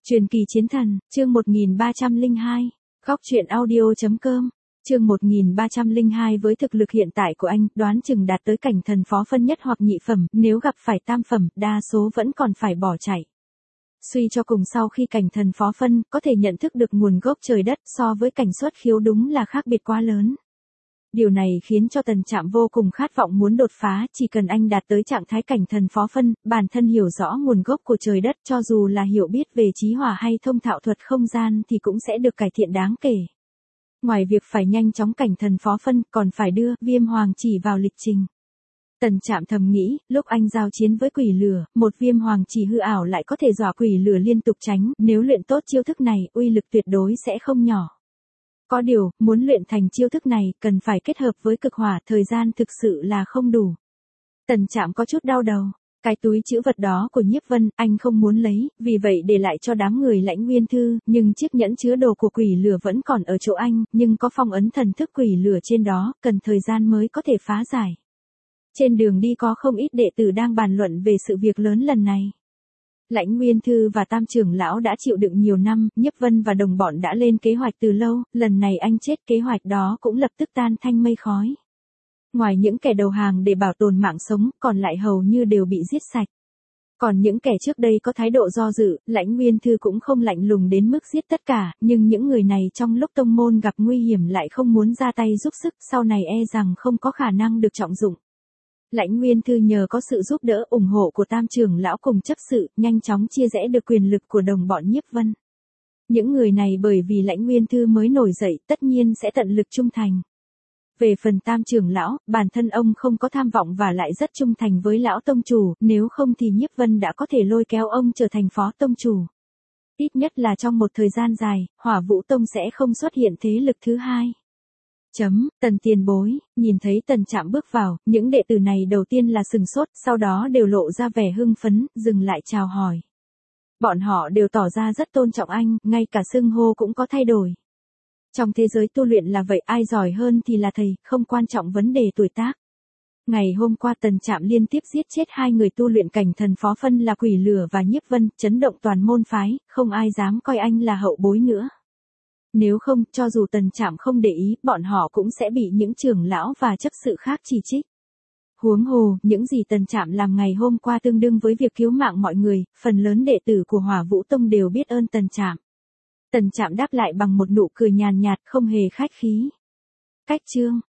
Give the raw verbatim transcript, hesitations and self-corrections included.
Truyền kỳ chiến thần, chương một nghìn ba trăm lẻ hai, góc truyện audio chấm com, chương một nghìn ba trăm lẻ hai với thực lực hiện tại của anh, đoán chừng đạt tới cảnh thần phó phân nhất hoặc nhị phẩm, nếu gặp phải tam phẩm, đa số vẫn còn phải bỏ chạy. Suy cho cùng sau khi cảnh thần phó phân, có thể nhận thức được nguồn gốc trời đất so với cảnh xuất khiếu đúng là khác biệt quá lớn. Điều này khiến cho Tần Trạm vô cùng khát vọng muốn đột phá, chỉ cần anh đạt tới trạng thái cảnh thần phó phân, bản thân hiểu rõ nguồn gốc của trời đất, cho dù là hiểu biết về chí hỏa hay thông thạo thuật không gian thì cũng sẽ được cải thiện đáng kể. Ngoài việc phải nhanh chóng cảnh thần phó phân, còn phải đưa Viêm Hoàng Chỉ vào lịch trình. Tần Trạm thầm nghĩ, lúc anh giao chiến với quỷ lửa, một Viêm Hoàng Chỉ hư ảo lại có thể dọa quỷ lửa liên tục tránh, nếu luyện tốt chiêu thức này, uy lực tuyệt đối sẽ không nhỏ. Có điều, muốn luyện thành chiêu thức này, cần phải kết hợp với cực hỏa, thời gian thực sự là không đủ. Tần Trạm có chút đau đầu. Cái túi trữ vật đó của Nhiếp Vân, anh không muốn lấy, vì vậy để lại cho đám người Lãnh Nguyên Thư, nhưng chiếc nhẫn chứa đồ của quỷ lửa vẫn còn ở chỗ anh, nhưng có phong ấn thần thức quỷ lửa trên đó, cần thời gian mới có thể phá giải. Trên đường đi có không ít đệ tử đang bàn luận về sự việc lớn lần này. Lãnh Nguyên Thư và Tam trưởng lão đã chịu đựng nhiều năm, Nhiếp Vân và đồng bọn đã lên kế hoạch từ lâu, lần này anh chết kế hoạch đó cũng lập tức tan thanh mây khói. Ngoài những kẻ đầu hàng để bảo tồn mạng sống, còn lại hầu như đều bị giết sạch. Còn những kẻ trước đây có thái độ do dự, Lãnh Nguyên Thư cũng không lạnh lùng đến mức giết tất cả, nhưng những người này trong lúc tông môn gặp nguy hiểm lại không muốn ra tay giúp sức, sau này e rằng không có khả năng được trọng dụng. Lãnh Nguyên Thư nhờ có sự giúp đỡ ủng hộ của Tam trưởng lão cùng chấp sự, nhanh chóng chia rẽ được quyền lực của đồng bọn Nhiếp Vân. Những người này bởi vì Lãnh Nguyên Thư mới nổi dậy, tất nhiên sẽ tận lực trung thành. Về phần Tam trưởng lão, bản thân ông không có tham vọng và lại rất trung thành với lão tông chủ, nếu không thì Nhiếp Vân đã có thể lôi kéo ông trở thành phó tông chủ. Ít nhất là trong một thời gian dài, Hỏa Vũ Tông sẽ không xuất hiện thế lực thứ hai. Chấm, Tần tiền bối, nhìn thấy Tần Trạm bước vào, những đệ tử này đầu tiên là sừng sốt, sau đó đều lộ ra vẻ hưng phấn, dừng lại chào hỏi. Bọn họ đều tỏ ra rất tôn trọng anh, ngay cả xưng hô cũng có thay đổi. Trong thế giới tu luyện là vậy, ai giỏi hơn thì là thầy, không quan trọng vấn đề tuổi tác. Ngày hôm qua Tần Trạm liên tiếp giết chết hai người tu luyện cảnh thần phó phân là Quỷ Lửa và Nhiếp Vân, chấn động toàn môn phái, không ai dám coi anh là hậu bối nữa. Nếu không, cho dù Tần Trạm không để ý, bọn họ cũng sẽ bị những trưởng lão và chấp sự khác chỉ trích. Huống hồ, những gì Tần Trạm làm ngày hôm qua tương đương với việc cứu mạng mọi người, phần lớn đệ tử của Hỏa Vũ Tông đều biết ơn Tần Trạm. Tần Trạm đáp lại bằng một nụ cười nhàn nhạt, không hề khách khí. Cách chương,